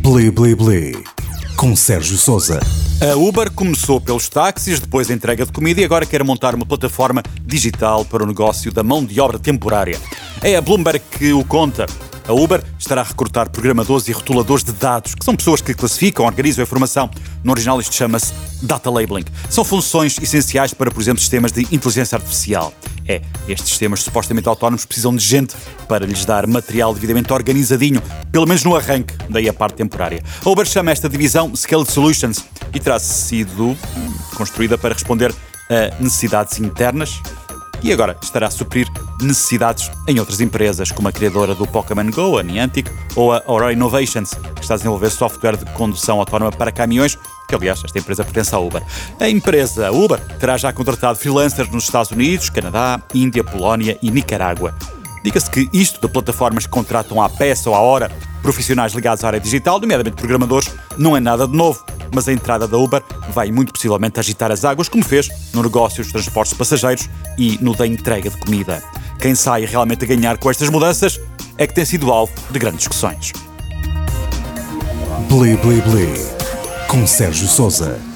Bli Bli Bli, com Sérgio Sousa. A Uber começou pelos táxis, depois a entrega de comida e agora quer montar uma plataforma digital para o negócio da mão de obra temporária. É a Bloomberg que o conta. A Uber estará a recrutar programadores e rotuladores de dados, que são pessoas que classificam, organizam a informação. No original isto chama-se Data Labeling. São funções essenciais para, por exemplo, sistemas de inteligência artificial. Estes sistemas supostamente autónomos precisam de gente para lhes dar material devidamente organizadinho, pelo menos no arranque, daí a parte temporária. A Uber chama esta divisão Scaled Solutions e terá sido construída para responder a necessidades internas e agora estará a suprir necessidades em outras empresas, como a criadora do Pokémon Go, a Niantic, ou a Aurora Innovations, que está a desenvolver software de condução autónoma para caminhões, que aliás esta empresa pertence à Uber. A empresa Uber terá já contratado freelancers nos Estados Unidos, Canadá, Índia, Polónia e Nicarágua. Diga-se que isto de plataformas que contratam à peça ou à hora profissionais ligados à área digital, nomeadamente programadores, não é nada de novo, mas a entrada da Uber vai muito possivelmente agitar as águas, como fez no negócio dos transportes de passageiros e no da entrega de comida. Quem sai realmente a ganhar com estas mudanças é que tem sido alvo de grandes discussões. Bli Bli Bli, com Sérgio Sousa.